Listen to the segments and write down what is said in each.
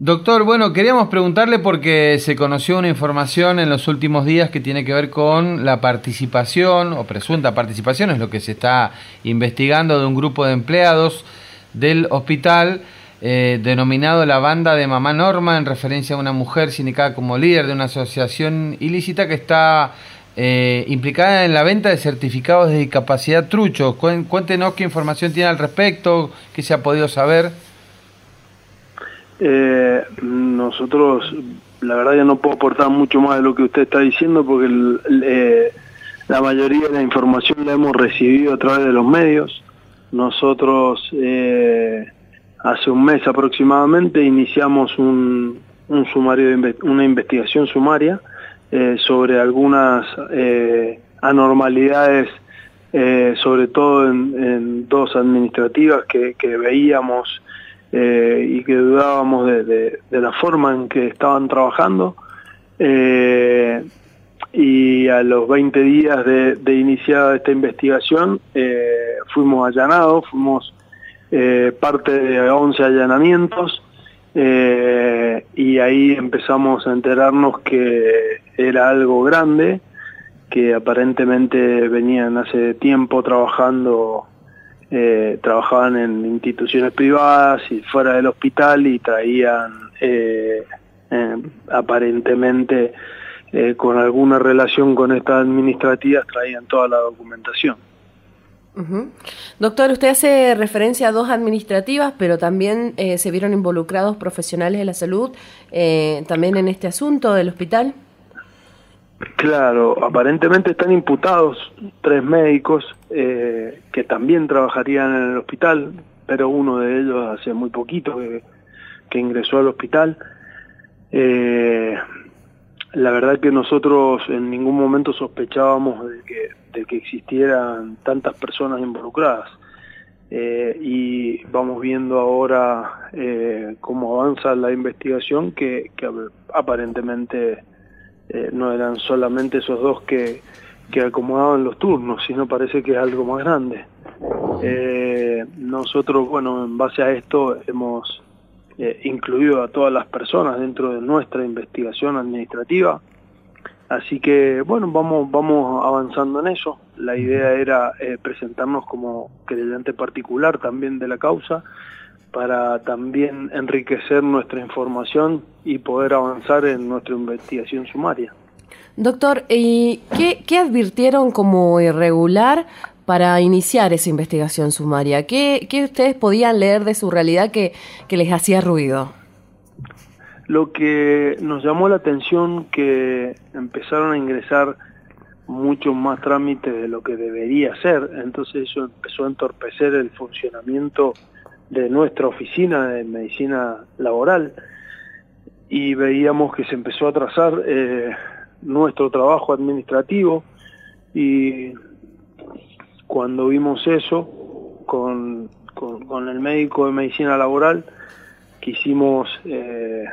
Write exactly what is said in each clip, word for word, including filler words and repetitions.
Doctor, bueno, queríamos preguntarle porque se conoció una información en los últimos días que tiene que ver con la participación, o presunta participación, es lo que se está investigando, de un grupo de empleados del hospital eh, denominado la Banda de Mamá Norma, en referencia a una mujer sindicada como líder de una asociación ilícita que está eh, implicada en la venta de certificados de discapacidad truchos. Cuéntenos qué información tiene al respecto, qué se ha podido saber. Eh, nosotros, la verdad, ya no puedo aportar mucho más de lo que usted está diciendo, porque el, el, eh, la mayoría de la información la hemos recibido a través de los medios. Nosotros eh, hace un mes aproximadamente iniciamos un, un sumario de, una investigación sumaria eh, sobre algunas eh, anormalidades, eh, sobre todo en, en dos administrativas que, que veíamos Eh, y que dudábamos de, de, de la forma en que estaban trabajando, eh, y a los veinte días de, de iniciada esta investigación eh, fuimos allanados, fuimos eh, parte de once allanamientos, eh, y ahí empezamos a enterarnos que era algo grande, que aparentemente venían hace tiempo trabajando. Eh, trabajaban en instituciones privadas y fuera del hospital y traían eh, eh, aparentemente eh, con alguna relación con estas administrativas, traían toda la documentación. Uh-huh. Doctor, usted hace referencia a dos administrativas, pero también eh, se vieron involucrados profesionales de la salud eh, también en este asunto del hospital. Claro, aparentemente están imputados tres médicos eh, que también trabajarían en el hospital, pero uno de ellos hace muy poquito que, que ingresó al hospital. Eh, la verdad que nosotros en ningún momento sospechábamos de que, de que existieran tantas personas involucradas. Eh, y vamos viendo ahora eh, cómo avanza la investigación, que, que aparentemente... Eh, no eran solamente esos dos que, que acomodaban los turnos, sino parece que es algo más grande. Eh, nosotros, bueno, en base a esto hemos eh, incluido a todas las personas dentro de nuestra investigación administrativa, así que, bueno, vamos, vamos avanzando en eso. La idea era eh, presentarnos como querellante particular también de la causa, para también enriquecer nuestra información y poder avanzar en nuestra investigación sumaria. Doctor, ¿y qué, qué advirtieron como irregular para iniciar esa investigación sumaria? ¿Qué, qué ustedes podían leer de su realidad que, que les hacía ruido? Lo que nos llamó la atención, que empezaron a ingresar muchos más trámites de lo que debería ser, entonces eso empezó a entorpecer el funcionamiento de nuestra oficina de medicina laboral, y veíamos que se empezó a atrasar eh, nuestro trabajo administrativo, y cuando vimos eso con, con, con el médico de medicina laboral, quisimos, eh,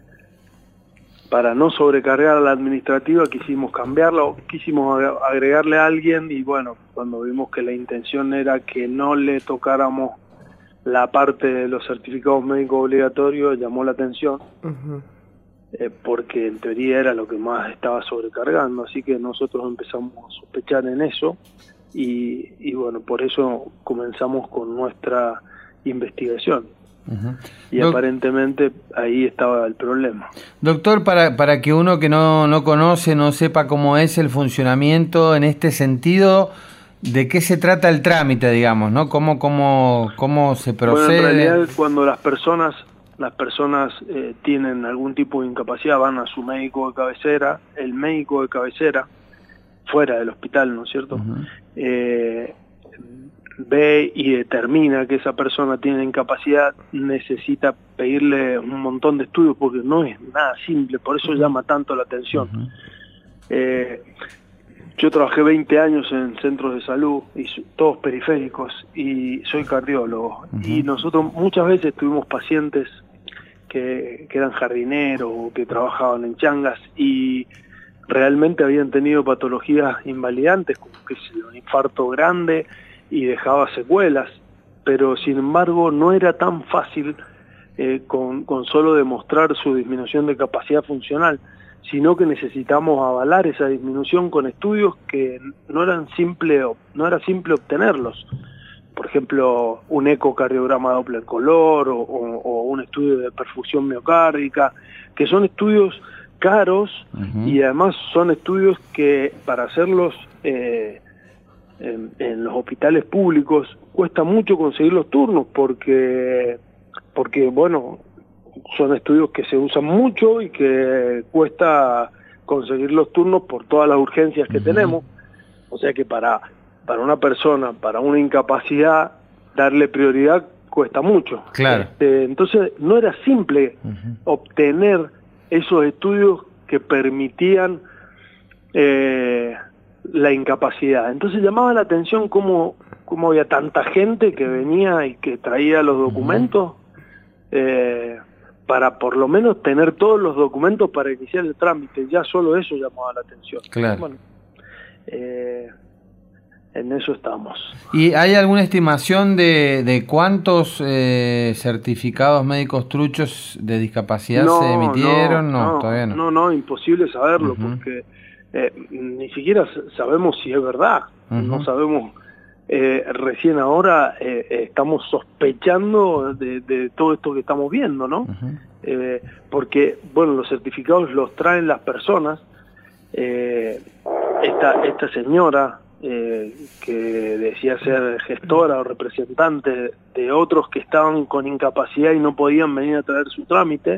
para no sobrecargar a la administrativa, quisimos cambiarla, quisimos agregarle a alguien, y bueno, cuando vimos que la intención era que no le tocáramos la parte de los certificados médicos obligatorios, llamó la atención, uh-huh. eh, porque en teoría era lo que más estaba sobrecargando, así que nosotros empezamos a sospechar en eso, y, y bueno, por eso comenzamos con nuestra investigación. Uh-huh. Y Doc- aparentemente ahí estaba el problema. Doctor, para, para que uno que no, no conoce, no sepa cómo es el funcionamiento en este sentido, ¿de qué se trata el trámite, digamos, no? ¿Cómo, cómo, cómo se procede? Bueno, en realidad, cuando las personas las personas eh, tienen algún tipo de incapacidad, van a su médico de cabecera, el médico de cabecera, fuera del hospital, ¿no es cierto? Uh-huh. Eh, ve y determina que esa persona tiene incapacidad, necesita pedirle un montón de estudios, porque no es nada simple, por eso uh-huh. llama tanto la atención. Uh-huh. Eh, Yo trabajé veinte años en centros de salud, y todos periféricos, y soy cardiólogo. Uh-huh. Y nosotros muchas veces tuvimos pacientes que, que eran jardineros o que trabajaban en changas y realmente habían tenido patologías invalidantes, como que un infarto grande y dejaba secuelas, pero sin embargo no era tan fácil eh, con, con solo demostrar su disminución de capacidad funcional, sino que necesitamos avalar esa disminución con estudios que no eran simple, no era simple obtenerlos. Por ejemplo, un ecocardiograma Doppler color o, o, o un estudio de perfusión miocárdica, que son estudios caros. Uh-huh. Y además son estudios que para hacerlos eh, en, en los hospitales públicos cuesta mucho conseguir los turnos porque, porque bueno, son estudios que se usan mucho y que cuesta conseguir los turnos por todas las urgencias que uh-huh. tenemos. O sea que para, para una persona, para una incapacidad, darle prioridad cuesta mucho. Claro. Este, entonces no era simple uh-huh. obtener esos estudios que permitían eh, la incapacidad. Entonces llamaba la atención cómo, cómo había tanta gente que venía y que traía los documentos eh, para por lo menos tener todos los documentos para iniciar el trámite. Ya solo eso llamaba la atención. Claro. Bueno, eh, en eso estamos. ¿Y hay alguna estimación de, de cuántos eh, certificados médicos truchos de discapacidad no, se emitieron? No, no, todavía no. No, no, imposible saberlo, uh-huh. porque eh, ni siquiera sabemos si es verdad. Uh-huh. No sabemos, eh, recién ahora eh, estamos sospechando de, de todo esto que estamos viendo, ¿no? Uh-huh. Eh, porque, bueno, los certificados los traen las personas. Eh, esta, esta señora... Eh, que decía ser gestora o representante de otros que estaban con incapacidad y no podían venir a traer su trámite,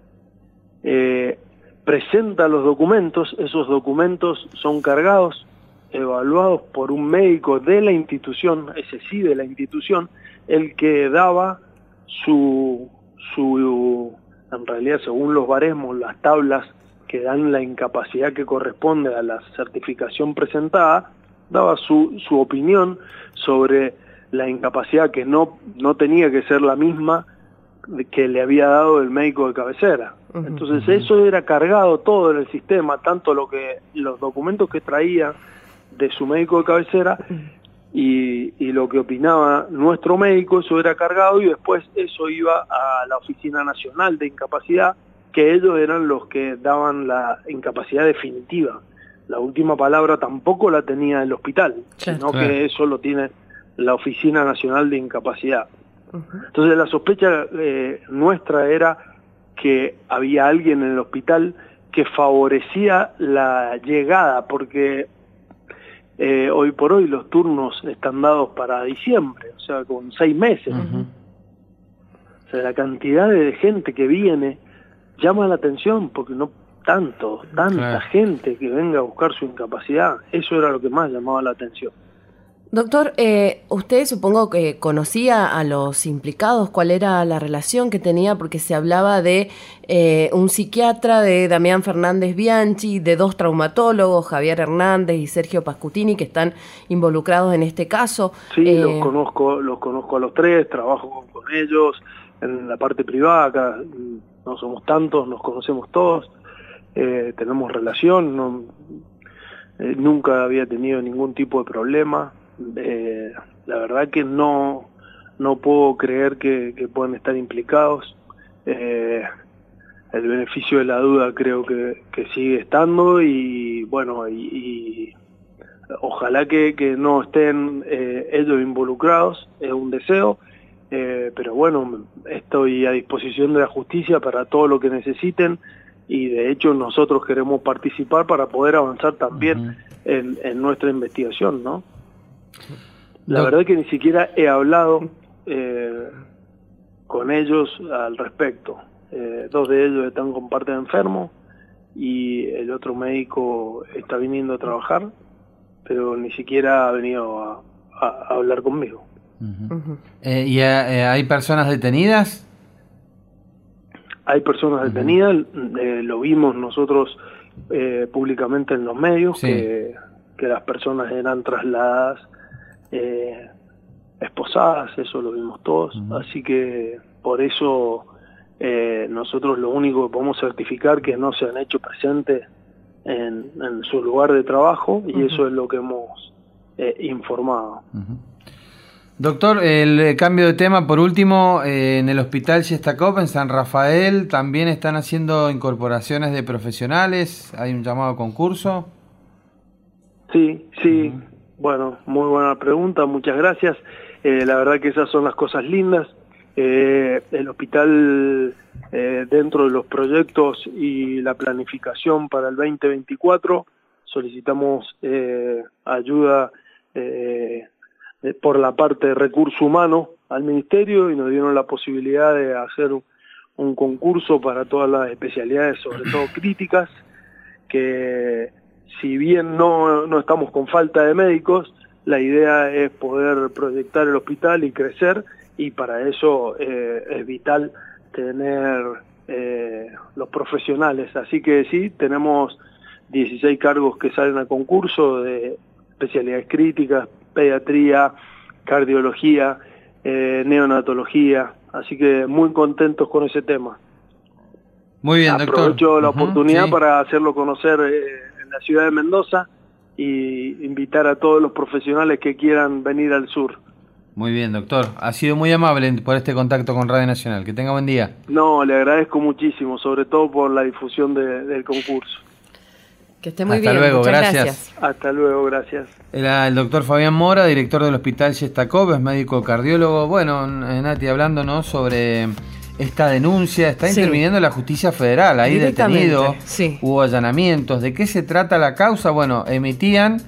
eh, presenta los documentos. Esos documentos son cargados, evaluados por un médico de la institución, ese sí de la institución, el que daba su, su en realidad según los baremos, las tablas que dan la incapacidad que corresponde a la certificación presentada, daba su, su opinión sobre la incapacidad que no, no tenía que ser la misma que le había dado el médico de cabecera. Uh-huh. Entonces eso era cargado todo en el sistema, tanto lo que los documentos que traía de su médico de cabecera y, y lo que opinaba nuestro médico, eso era cargado y después eso iba a la Oficina Nacional de Incapacidad, que ellos eran los que daban la incapacidad definitiva. La última palabra tampoco la tenía el hospital, sí, sino claro. que eso lo tiene la Oficina Nacional de Incapacidad. Uh-huh. Entonces la sospecha eh, nuestra era que había alguien en el hospital que favorecía la llegada, porque eh, hoy por hoy los turnos están dados para diciembre, o sea, con seis meses. Uh-huh. O sea, la cantidad de gente que viene llama la atención porque no... tanto, tanta claro. gente que venga a buscar su incapacidad, eso era lo que más llamaba la atención. Doctor, eh, usted supongo que conocía a los implicados, ¿cuál era la relación que tenía? Porque se hablaba de eh, un psiquiatra, de Damián Fernández Bianchi, de dos traumatólogos, Javier Hernández y Sergio Pascutini, que están involucrados en este caso. Sí, eh... los conozco, los conozco a los tres, trabajo con, con ellos en la parte privada, acá no somos tantos, nos conocemos todos. Eh, tenemos relación, no, eh, nunca había tenido ningún tipo de problema. Eh, la verdad que no, no puedo creer que, que puedan estar implicados. Eh, el beneficio de la duda creo que, que sigue estando y bueno, y, y ojalá que, que no estén eh, ellos involucrados, es un deseo. Eh, pero bueno, estoy a disposición de la justicia para todo lo que necesiten. Y de hecho nosotros queremos participar para poder avanzar también uh-huh. en, en nuestra investigación, ¿no? La no. verdad es que ni siquiera he hablado eh, con ellos al respecto. Eh, dos de ellos están con parte de enfermo y el otro médico está viniendo a trabajar, pero ni siquiera ha venido a, a, a hablar conmigo. Uh-huh. Uh-huh. Eh, ¿Y eh, hay personas detenidas? Hay personas detenidas, eh, lo vimos nosotros eh, públicamente en los medios, sí. que, que las personas eran trasladadas, eh, esposadas, eso lo vimos todos, uh-huh. así que por eso eh, nosotros lo único que podemos certificar que no se han hecho presentes en, en su lugar de trabajo y uh-huh. eso es lo que hemos eh, informado. Uh-huh. Doctor, el cambio de tema, por último, eh, en el Hospital Shestakov, en San Rafael, también están haciendo incorporaciones de profesionales, hay un llamado a concurso. Sí, sí, uh-huh. Bueno, muy buena pregunta, muchas gracias. Eh, la verdad que esas son las cosas lindas. Eh, el hospital, eh, dentro de los proyectos y la planificación para el veinte veinticuatro, solicitamos eh, ayuda eh, por la parte de recurso humano al ministerio y nos dieron la posibilidad de hacer un concurso para todas las especialidades, sobre todo críticas, que si bien no, no estamos con falta de médicos, la idea es poder proyectar el hospital y crecer, y para eso eh, es vital tener eh, los profesionales. Así que sí, tenemos dieciséis cargos que salen a concurso de especialidades críticas, pediatría, cardiología, eh, neonatología, así que muy contentos con ese tema. Muy bien, doctor. Aprovecho la uh-huh, oportunidad sí. para hacerlo conocer eh, en la ciudad de Mendoza y invitar a todos los profesionales que quieran venir al sur. Muy bien, doctor. Ha sido muy amable por este contacto con Radio Nacional. Que tenga buen día. No, le agradezco muchísimo, sobre todo por la difusión de, del concurso. Que esté muy Hasta bien. luego, Muchas gracias. gracias. Hasta luego, gracias. Era el doctor Fabián Mora, director del Hospital Shestakov, es médico cardiólogo. Bueno, Nati, hablándonos sobre esta denuncia, está sí. interviniendo la justicia federal, ahí detenido, sí. hubo allanamientos. ¿De qué se trata la causa? Bueno, emitían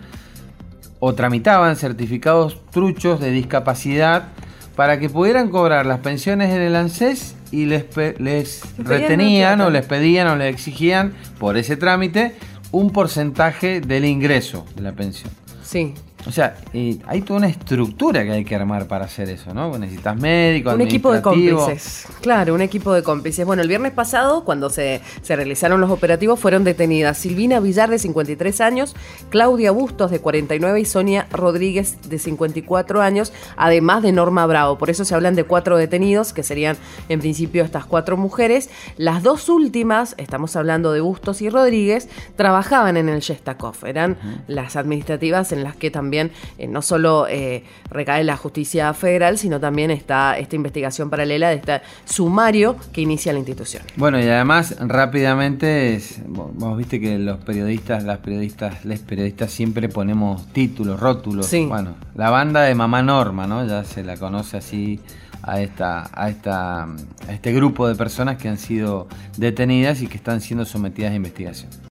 o tramitaban certificados truchos de discapacidad para que pudieran cobrar las pensiones en el ANSES y les, les retenían o les pedían o les exigían por ese trámite un porcentaje del ingreso de la pensión. Sí. O sea, eh, hay toda una estructura que hay que armar para hacer eso, ¿no? Necesitas médico, un equipo de cómplices. Claro, un equipo de cómplices. Bueno, el viernes pasado, cuando se, se realizaron los operativos, fueron detenidas Silvina Villar, de cincuenta y tres años, Claudia Bustos, de cuarenta y nueve, y Sonia Rodríguez, de cincuenta y cuatro años, además de Norma Bravo. Por eso se hablan de cuatro detenidos, que serían en principio estas cuatro mujeres. Las dos últimas, estamos hablando de Bustos y Rodríguez, trabajaban en el Shestakov. Eran uh-huh. las administrativas en las que también Eh, no solo eh, recae la justicia federal, sino también está esta investigación paralela de este sumario que inicia la institución. Bueno, y además rápidamente, es, vos viste que los periodistas, las periodistas, les periodistas siempre ponemos títulos, rótulos. Sí. Bueno, la banda de Mamá Norma, ¿no? Ya se la conoce así a esta, a esta, a este grupo de personas que han sido detenidas y que están siendo sometidas a investigación.